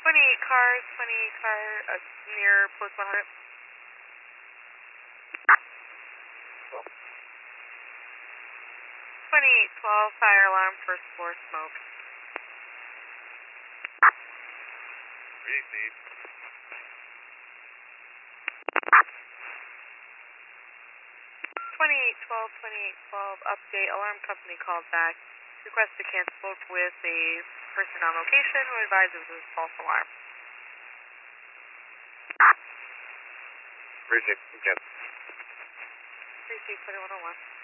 28 car, near post 100. 2812, fire alarm, first floor smoke. Repeat. 2812, update, alarm company called back. Request to cancel, spoke with a person on location who advises it was a false alarm. Repeat again. Receive 2101.